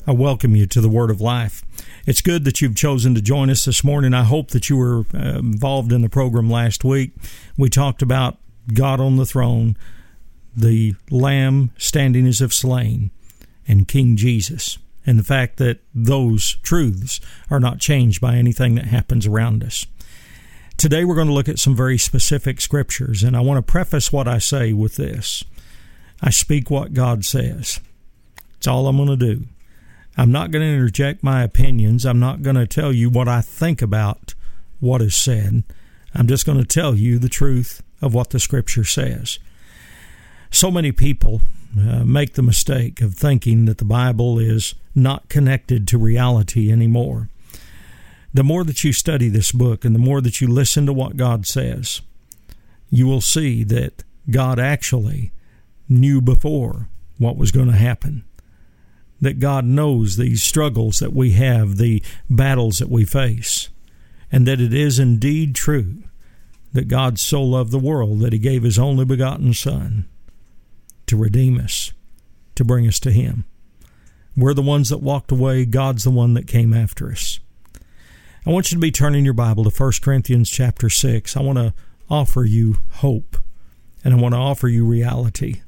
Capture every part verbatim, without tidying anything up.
I welcome you to the Word of Life. It's good that you've chosen to join us this morning. I hope that you were uh, involved in the program last week. We talked about God on the throne, the Lamb standing as if slain, and King Jesus, and the fact that those truths are not changed by anything that happens around us. Today we're going to look at some very specific scriptures, and I want to preface what I say with this. I speak what God says. It's all I'm going to do. I'm not going to interject my opinions. I'm not going to tell you what I think about what is said. I'm just going to tell you the truth of what the Scripture says. So many people uh, make the mistake of thinking that the Bible is not connected to reality anymore. The more that you study this book and the more that you listen to what God says, you will see that God actually knew before what was going to happen. That God knows these struggles that we have, the battles that we face, and that it is indeed true that God so loved the world that He gave His only begotten Son to redeem us, to bring us to Him. We're the ones that walked away. God's the one that came after us. I want you to be turning your Bible to First Corinthians chapter six. I want to offer you hope, and I want to offer you reality.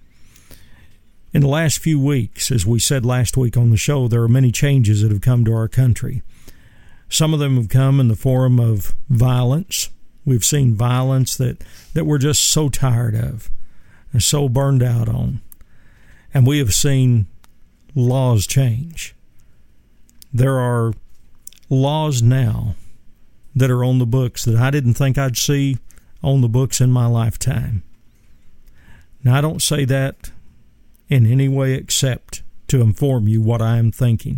In the last few weeks, as we said last week on the show, there are many changes that have come to our country. Some of them have come in the form of violence. We've seen violence that, that we're just so tired of and so burned out on. And we have seen laws change. There are laws now that are on the books that I didn't think I'd see on the books in my lifetime. Now, I don't say that in any way except to inform you what I am thinking.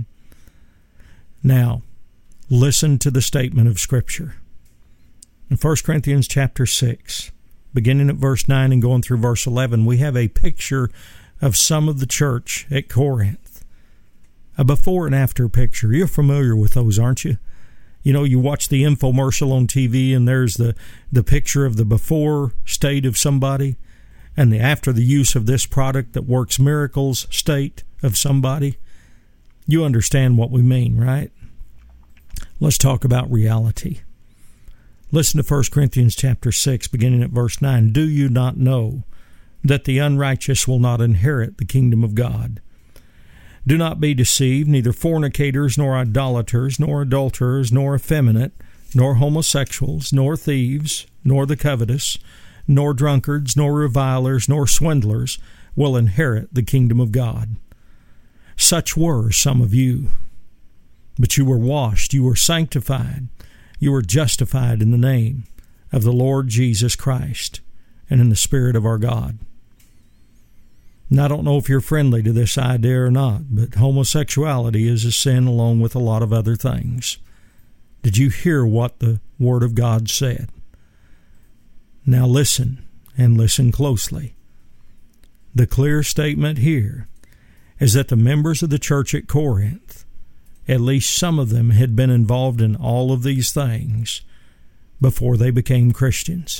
Now, listen to the statement of Scripture. In First Corinthians chapter six, beginning at verse nine and going through verse eleven, we have a picture of some of the church at Corinth. A before and after picture. You're familiar with those, aren't you? You know, you watch the infomercial on T V and there's the, the picture of the before state of somebody, and the after the use of this product that works miracles state of somebody. You understand what we mean, right? Let's talk about reality. Listen to First Corinthians chapter six, beginning at verse nine. Do you not know that the unrighteous will not inherit the kingdom of God? Do not be deceived, neither fornicators, nor idolaters, nor adulterers, nor effeminate, nor homosexuals, nor thieves, nor the covetous, nor drunkards, nor revilers, nor swindlers will inherit the kingdom of God. Such were some of you. But you were washed, you were sanctified, you were justified in the name of the Lord Jesus Christ and in the Spirit of our God. Now, I don't know if you're friendly to this idea or not, but homosexuality is a sin along with a lot of other things. Did you hear what the Word of God said? Now listen, and listen closely. The clear statement here is that the members of the church at Corinth, at least some of them, had been involved in all of these things before they became Christians.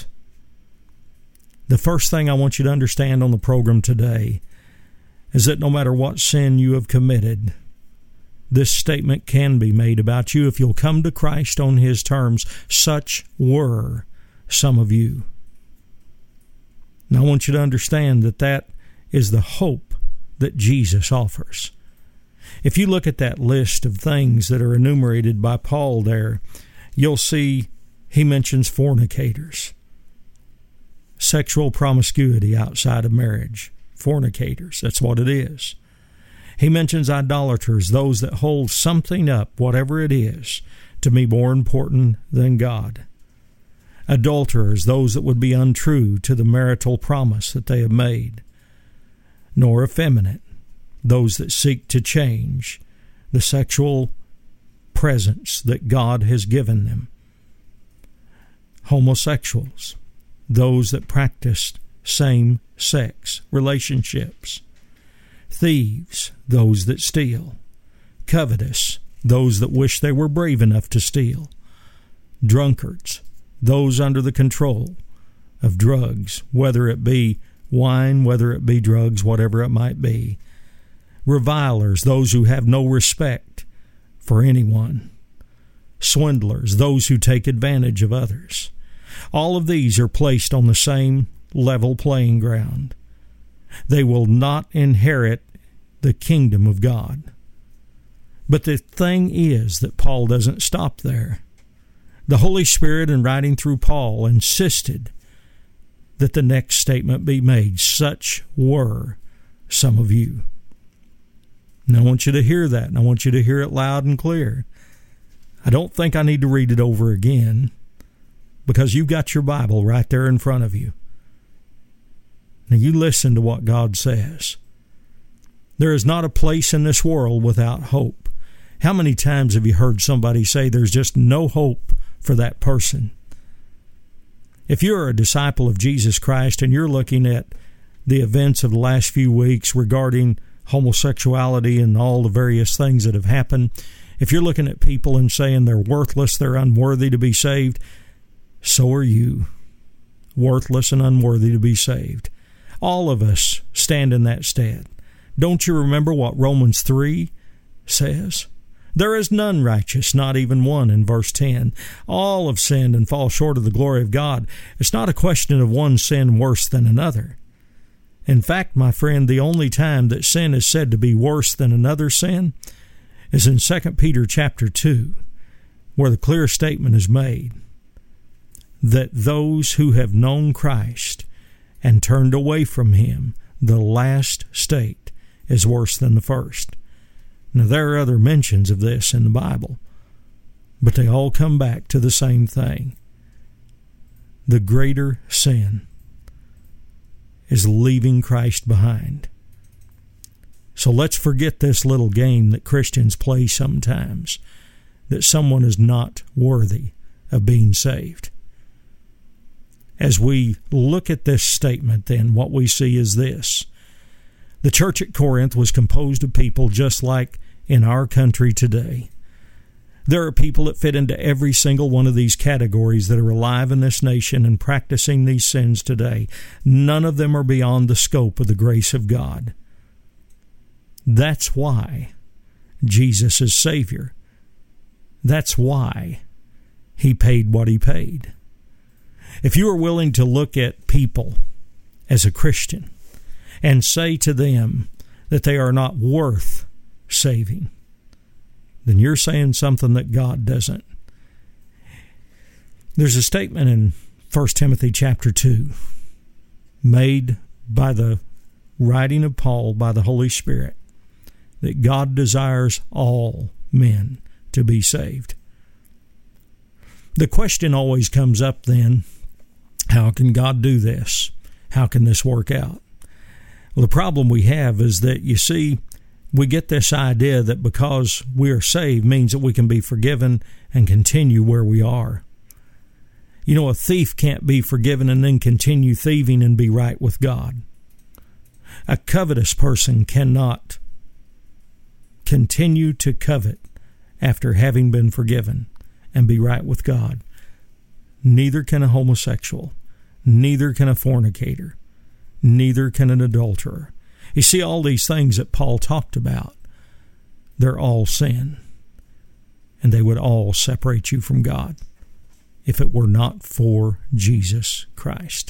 The first thing I want you to understand on the program today is that no matter what sin you have committed, this statement can be made about you if you'll come to Christ on His terms. Such were some of you. Now, I want you to understand that that is the hope that Jesus offers. If you look at that list of things that are enumerated by Paul there, you'll see he mentions fornicators, sexual promiscuity outside of marriage, fornicators, that's what it is. He mentions idolaters, those that hold something up, whatever it is, to be more important than God. Adulterers, those that would be untrue to the marital promise that they have made. Nor effeminate, those that seek to change the sexual presence that God has given them. Homosexuals, those that practiced same-sex relationships. Thieves, those that steal. Covetous, those that wish they were brave enough to steal. Drunkards, those under the control of drugs, whether it be wine, whether it be drugs, whatever it might be. revilers, those who have no respect for anyone, swindlers, those who take advantage of others. All of these are placed on the same level playing ground. They will not inherit the kingdom of God. But the thing is that Paul doesn't stop there. The Holy Spirit, in writing through Paul, insisted that the next statement be made. Such were some of you. And I want you to hear that, and I want you to hear it loud and clear. I don't think I need to read it over again, because you've got your Bible right there in front of you. Now you listen to what God says. There is not a place in this world without hope. How many times have you heard somebody say there's just no hope for that person? If you're a disciple of Jesus Christ and you're looking at the events of the last few weeks regarding homosexuality and all the various things that have happened, if you're looking at people and saying they're worthless, they're unworthy to be saved, so are you. Worthless and unworthy to be saved. All of us stand in that stead. Don't you remember what Romans three says? There is none righteous, not even one, in verse ten. All have sinned and fall short of the glory of God. It's not a question of one sin worse than another. In fact, my friend, the only time that sin is said to be worse than another sin is in Second Peter chapter two, where the clear statement is made that those who have known Christ and turned away from Him, the last state is worse than the first. Now, there are other mentions of this in the Bible, but they all come back to the same thing. The greater sin is leaving Christ behind. So let's forget this little game that Christians play sometimes, that someone is not worthy of being saved. As we look at this statement, then, what we see is this. The church at Corinth was composed of people just like in our country today. There are people that fit into every single one of these categories that are alive in this nation and practicing these sins today. None of them are beyond the scope of the grace of God. That's why Jesus is Savior. That's why He paid what He paid. If you are willing to look at people as a Christian and say to them that they are not worth saving, then you're saying something that God doesn't. There's a statement in First Timothy chapter two made by the writing of Paul by the Holy Spirit that God desires all men to be saved. The question always comes up then, how can God do this? How can this work out? Well, the problem we have is that, you see, we get this idea that because we are saved means that we can be forgiven and continue where we are. You know, a thief can't be forgiven and then continue thieving and be right with God. A covetous person cannot continue to covet after having been forgiven and be right with God. Neither can a homosexual. Neither can a fornicator. Neither can an adulterer. You see, all these things that Paul talked about, they're all sin. And they would all separate you from God if it were not for Jesus Christ.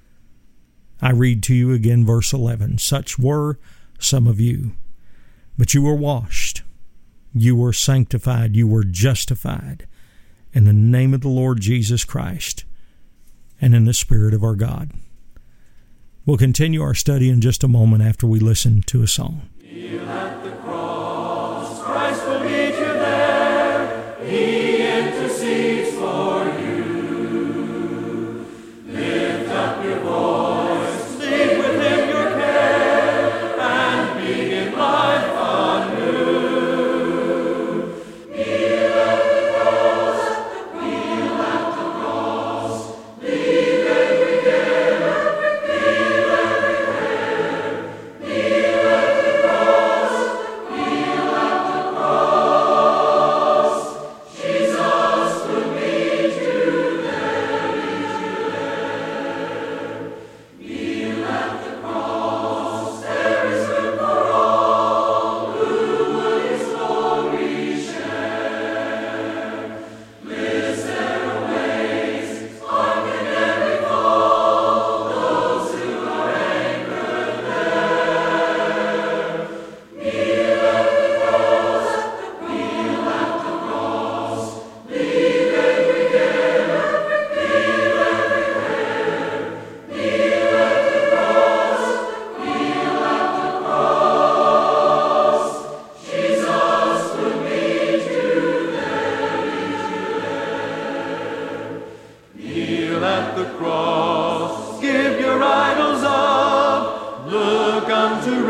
I read to you again verse eleven. Such were some of you, but you were washed, you were sanctified, you were justified in the name of the Lord Jesus Christ and in the Spirit of our God. We'll continue our study in just a moment after we listen to a song. Kneel at the cross, Christ will meet you there. He intercedes for you. Lift up your voice, leave with Him your care, and begin life anew. Kneel at the cross, kneel at the cross, leave every care, leave every care, kneel at the cross, kneel at the cross. Jesus will meet you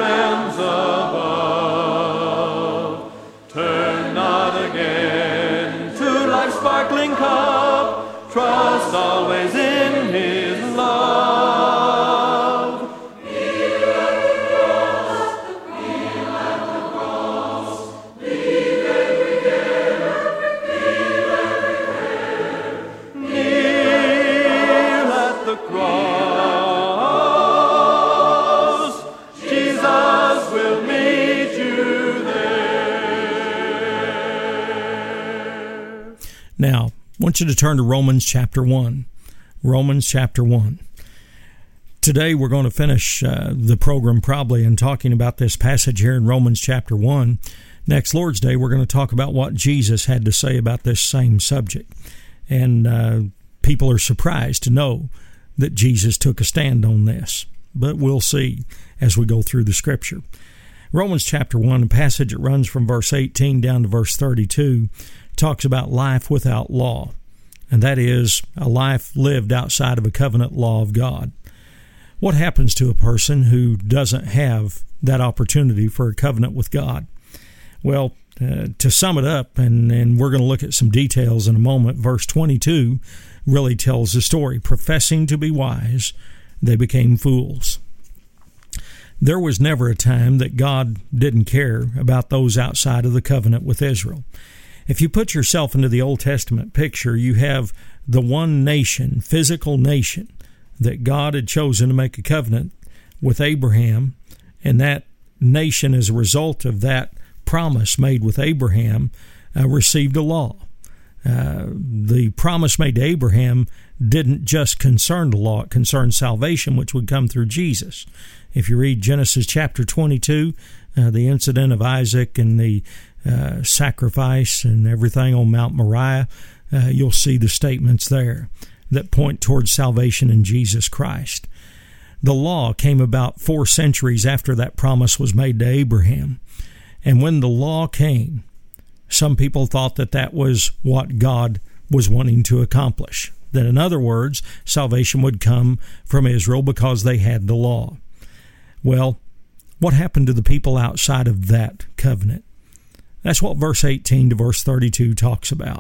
realms above. Turn not again to life's sparkling cup, trust always in His love. Kneel at the cross, kneel at the cross, leave every care, leave every care. Kneel at the cross, Jesus will meet you there. Now, I want you to turn to Romans chapter one. Romans chapter one. Today we're going to finish uh, the program probably in talking about this passage here in Romans chapter one. Next Lord's Day we're going to talk about what Jesus had to say about this same subject. And uh, people are surprised to know that Jesus took a stand on this. But we'll see as we go through the Scripture. Romans chapter one, a passage that runs from verse eighteen down to verse thirty-two, talks about life without law, and that is a life lived outside of a covenant law of God. What happens to a person who doesn't have that opportunity for a covenant with God? Well, uh, to sum it up, and, and we're going to look at some details in a moment, verse twenty-two really tells the story. Professing to be wise, they became fools. There was never a time that God didn't care about those outside of the covenant with Israel. If you put yourself into the Old Testament picture, you have the one nation, physical nation, that God had chosen to make a covenant with Abraham, and that nation, as a result of that promise made with Abraham, uh, received a law. Uh, the promise made to Abraham didn't just concern the law, it concerned salvation, which would come through Jesus. If you read Genesis chapter twenty-two, uh, the incident of Isaac and the uh, sacrifice and everything on Mount Moriah, uh, you'll see the statements there that point towards salvation in Jesus Christ. The law came about four centuries after that promise was made to Abraham. And when the law came, some people thought that that was what God was wanting to accomplish. That, in other words, salvation would come from Israel because they had the law. Well, what happened to the people outside of that covenant? That's what verse eighteen to verse thirty-two talks about.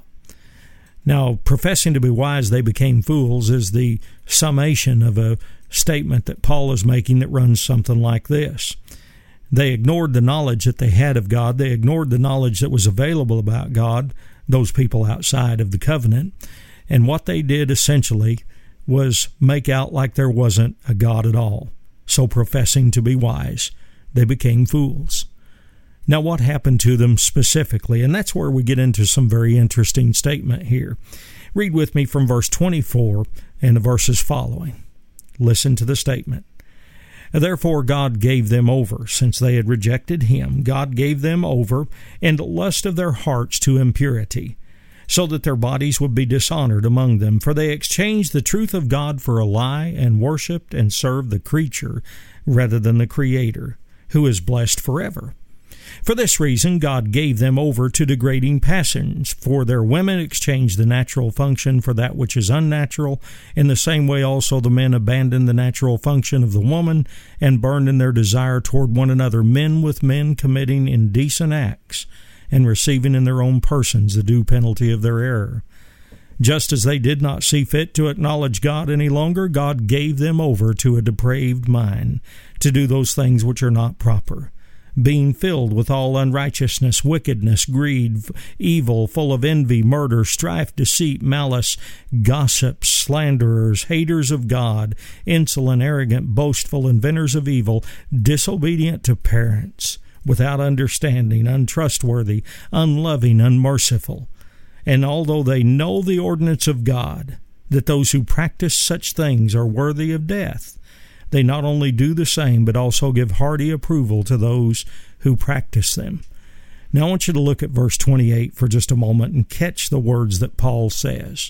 Now, professing to be wise, they became fools is the summation of a statement that Paul is making that runs something like this. They ignored the knowledge that they had of God. They ignored the knowledge that was available about God, those people outside of the covenant. And what they did essentially was make out like there wasn't a God at all. So professing to be wise, they became fools. Now, what happened to them specifically? And that's where we get into some very interesting statement here. Read with me from verse twenty-four and the verses following. Listen to the statement. Therefore God gave them over, since they had rejected Him. God gave them over in the lust of their hearts to impurity, so that their bodies would be dishonored among them. For they exchanged the truth of God for a lie, and worshipped and served the creature rather than the Creator, who is blessed forever. For this reason God gave them over to degrading passions, for their women exchanged the natural function for that which is unnatural. In the same way also the men abandoned the natural function of the woman, and burned in their desire toward one another, men with men committing indecent acts, and receiving in their own persons the due penalty of their error. Just as they did not see fit to acknowledge God any longer, God gave them over to a depraved mind, to do those things which are not proper, being filled with all unrighteousness, wickedness, greed, evil, full of envy, murder, strife, deceit, malice, gossips, slanderers, haters of God, insolent, arrogant, boastful, inventors of evil, disobedient to parents, without understanding, untrustworthy, unloving, unmerciful. And although they know the ordinance of God, that those who practice such things are worthy of death, they not only do the same, but also give hearty approval to those who practice them. Now I want you to look at verse twenty-eight for just a moment and catch the words that Paul says.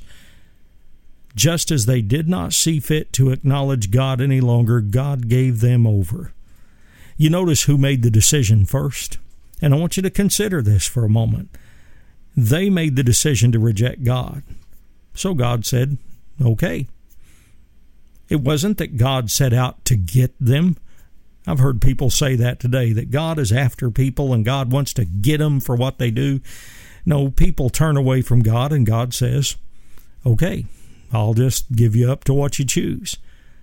Just as they did not see fit to acknowledge God any longer, God gave them over. You notice who made the decision first? And I want you to consider this for a moment. They made the decision to reject God. So God said, okay. It wasn't that God set out to get them. I've heard people say that today, that God is after people and God wants to get them for what they do. No, people turn away from God and God says, okay, I'll just give you up to what you choose.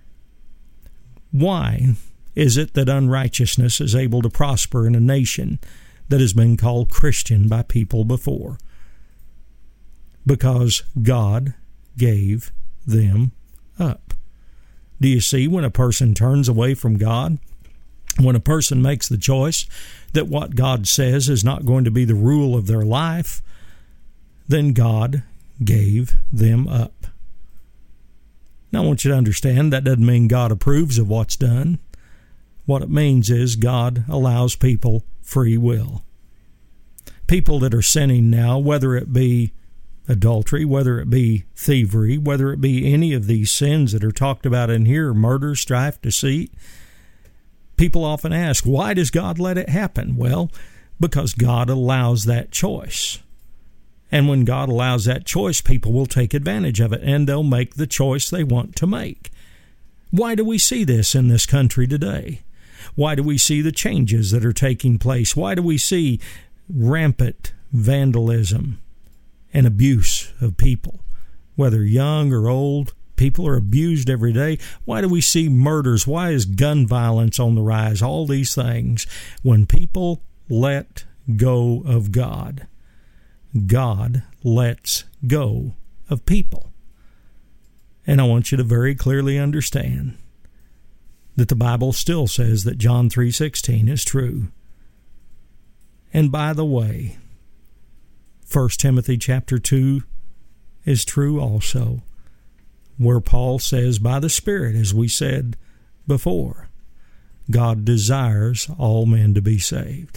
Why is it that unrighteousness is able to prosper in a nation that has been called Christian by people before? Because God gave them up. Do you see, when a person turns away from God, when a person makes the choice that what God says is not going to be the rule of their life, then God gave them up. Now, I want you to understand that doesn't mean God approves of what's done. What it means is God allows people free will. People that are sinning now, whether it be adultery, whether it be thievery, whether it be any of these sins that are talked about in here, murder, strife, deceit, people often ask, why does God let it happen? Well, because God allows that choice. And when God allows that choice, people will take advantage of it, and they'll make the choice they want to make. Why do we see this in this country today? Why do we see the changes that are taking place? Why do we see rampant vandalism and abuse of people? Whether young or old, people are abused every day. Why do we see murders? Why is gun violence on the rise? All these things. When people let go of God, God lets go of people. And I want you to very clearly understand that the Bible still says that John three sixteen is true. And by the way, First Timothy chapter two is true also, where Paul says by the Spirit, as we said before, God desires all men to be saved.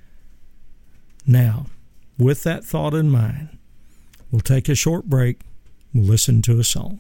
Now, with that thought in mind, we'll take a short break. We'll listen to a song.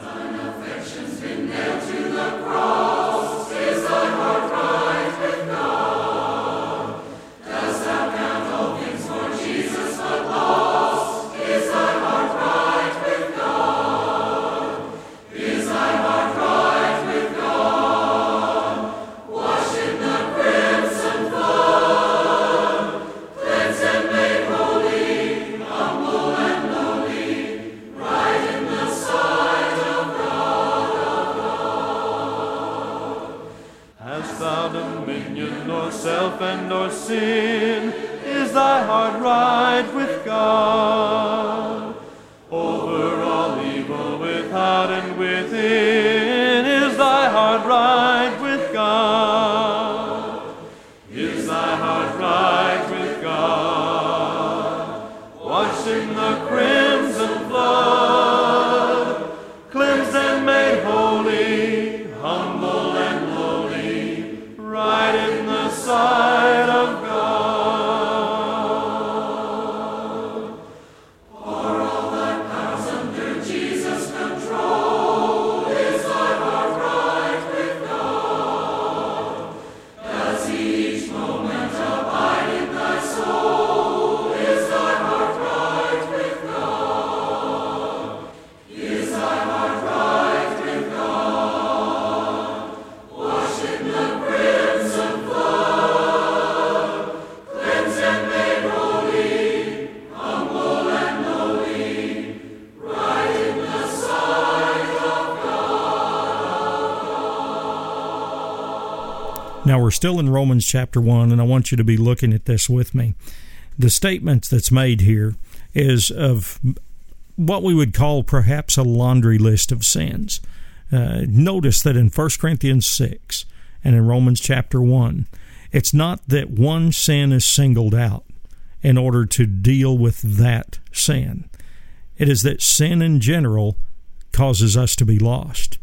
Now, we're still in Romans chapter one, and I want you to be looking at this with me. The statement that's made here is of what we would call perhaps a laundry list of sins. Uh, notice that in First Corinthians six and in Romans chapter one, it's not that one sin is singled out in order to deal with that sin. It is that sin in general causes us to be lost.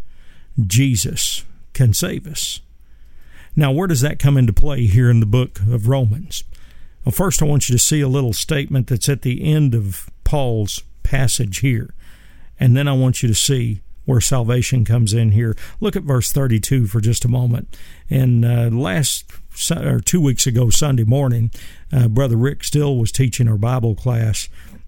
Jesus can save us. Now, where does that come into play here in the book of Romans? Well, first I want you to see a little statement that's at the end of Paul's passage here. And then I want you to see where salvation comes in here. Look at verse thirty-two for just a moment. And uh, last, or two weeks ago, Sunday morning, uh, Brother Rick Still was teaching our Bible class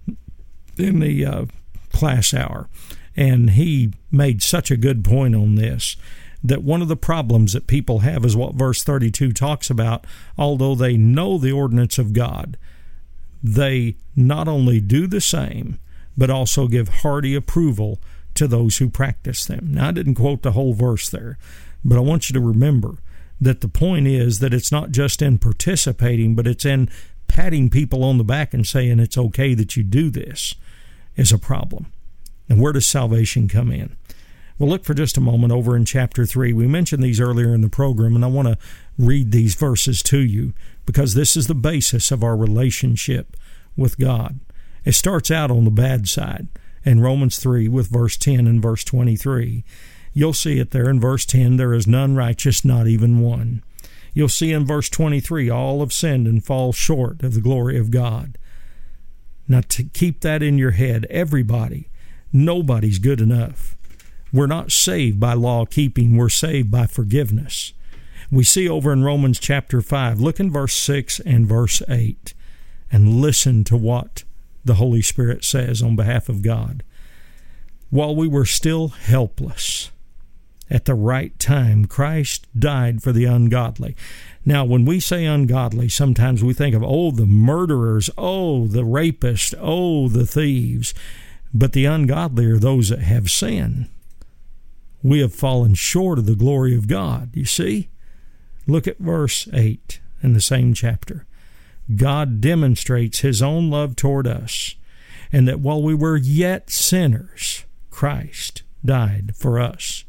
in the uh, class hour. And he made such a good point on this. that one of the problems that people have is what verse thirty-two talks about. Although they know the ordinance of God, they not only do the same, but also give hearty approval to those who practice them. Now, I didn't quote the whole verse there, but I want you to remember that the point is that it's not just in participating, but it's in patting people on the back and saying it's okay that you do this is a problem. And where does salvation come in? Well, look for just a moment over in chapter three. We mentioned these earlier in the program, and I want to read these verses to you because this is the basis of our relationship with God. It starts out on the bad side in Romans three with verse ten and verse twenty-three. You'll see it there in verse ten, there is none righteous, not even one. You'll see in verse twenty-three, all have sinned and fall short of the glory of God. Now, to keep that in your head, everybody, nobody's good enough. We're not saved by law keeping, we're saved by forgiveness. We see over in Romans chapter five, look in verse six and verse eight, and listen to what the Holy Spirit says on behalf of God. While we were still helpless, at the right time, Christ died for the ungodly. Now, when we say ungodly, sometimes we think of, oh, the murderers, oh, the rapists, oh, the thieves. But the ungodly are those that have sin. We have fallen short of the glory of God. You see? Look at verse eight in the same chapter. God demonstrates His own love toward us, and that while we were yet sinners, Christ died for us.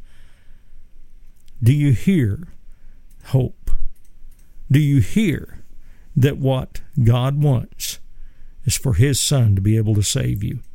Do you hear hope? Do you hear that what God wants is for His Son to be able to save you?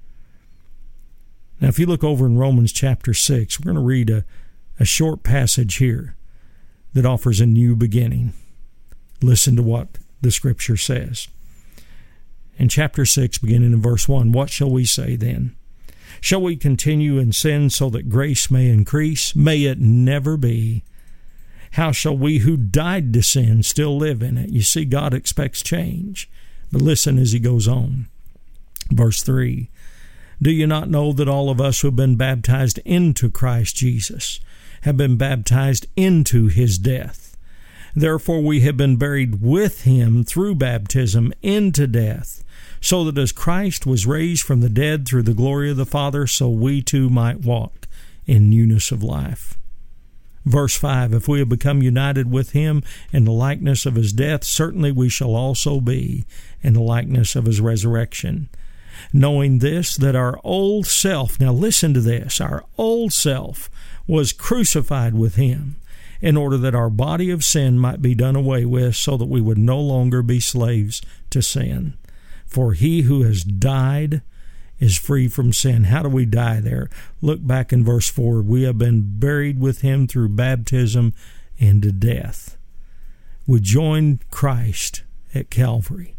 Now, if you look over in Romans chapter six, we're going to read a, a short passage here that offers a new beginning. Listen to what the Scripture says. In chapter six, beginning in verse one, what shall we say then? Shall we continue in sin so that grace may increase? May it never be. How shall we who died to sin still live in it? You see, God expects change. But listen as he goes on. Verse three, do you not know that all of us who have been baptized into Christ Jesus have been baptized into His death? Therefore we have been buried with Him through baptism into death, so that as Christ was raised from the dead through the glory of the Father, so we too might walk in newness of life. Verse five, if we have become united with Him in the likeness of His death, certainly we shall also be in the likeness of His resurrection. Knowing this, that our old self, now listen to this, our old self was crucified with Him, in order that our body of sin might be done away with, so that we would no longer be slaves to sin. For he who has died is free from sin. How do we die there? Look back in verse four. We have been buried with Him through baptism into death. We joined Christ at Calvary.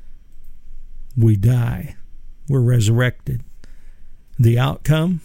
We die. We're resurrected. The outcome?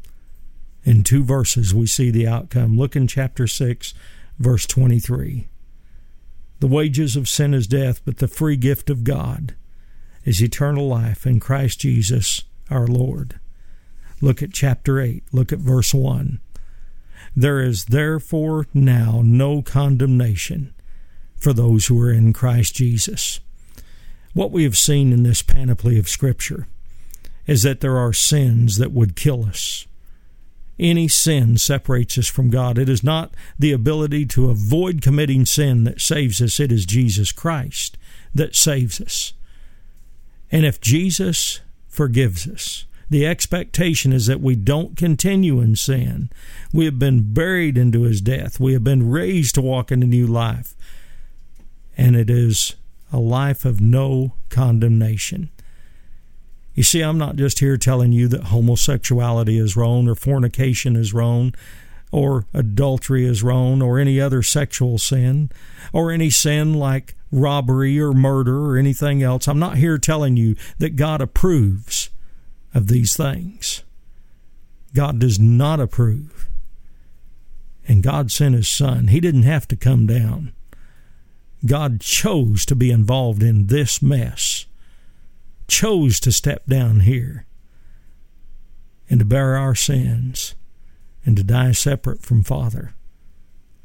In two verses we see the outcome. Look in chapter six, verse twenty-three. The wages of sin is death, but the free gift of God is eternal life in Christ Jesus our Lord. Look at chapter eight. Look at verse one. There is therefore now no condemnation for those who are in Christ Jesus. What we have seen in this panoply of Scripture is that there are sins that would kill us. Any sin separates us from God. It is not the ability to avoid committing sin that saves us. It is Jesus Christ that saves us. And if Jesus forgives us, the expectation is that we don't continue in sin. We have been buried into His death. We have been raised to walk in a new life. And it is a life of no condemnation. You see, I'm not just here telling you that homosexuality is wrong, or fornication is wrong, or adultery is wrong, or any other sexual sin, or any sin like robbery or murder or anything else. I'm not here telling you that God approves of these things. God does not approve. And God sent His Son. He didn't have to come down. God chose to be involved in this mess, chose to step down here and to bear our sins and to die separate from Father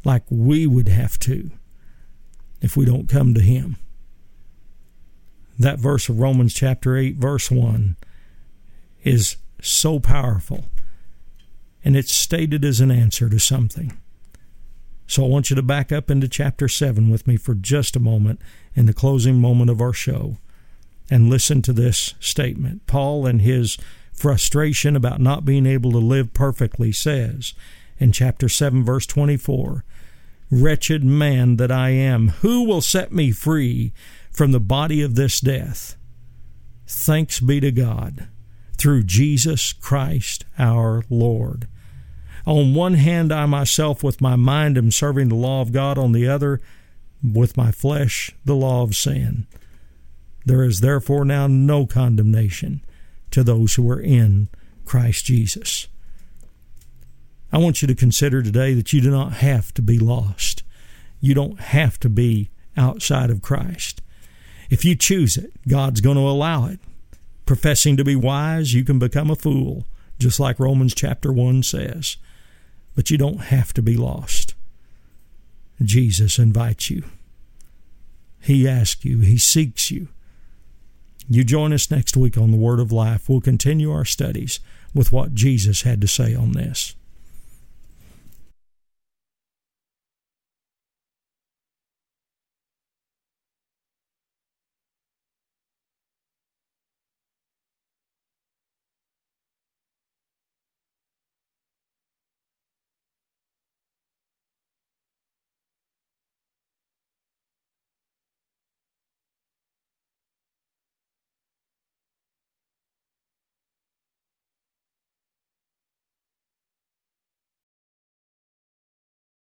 like we would have to if we don't come to Him. That verse of Romans chapter eight, verse one is so powerful, and it's stated as an answer to something. So I want you to back up into chapter seven with me for just a moment in the closing moment of our show and listen to this statement. Paul, in his frustration about not being able to live perfectly, says in chapter seven, verse twenty-four, "Wretched man that I am, who will set me free from the body of this death? Thanks be to God, through Jesus Christ our Lord. On one hand, I myself with my mind am serving the law of God. On the other, with my flesh, the law of sin. There is therefore now no condemnation to those who are in Christ Jesus." I want you to consider today that you do not have to be lost. You don't have to be outside of Christ. If you choose it, God's going to allow it. Professing to be wise, you can become a fool, just like Romans chapter one says. But you don't have to be lost. Jesus invites you. He asks you. He seeks you. You join us next week on the Word of Life. We'll continue our studies with what Jesus had to say on this.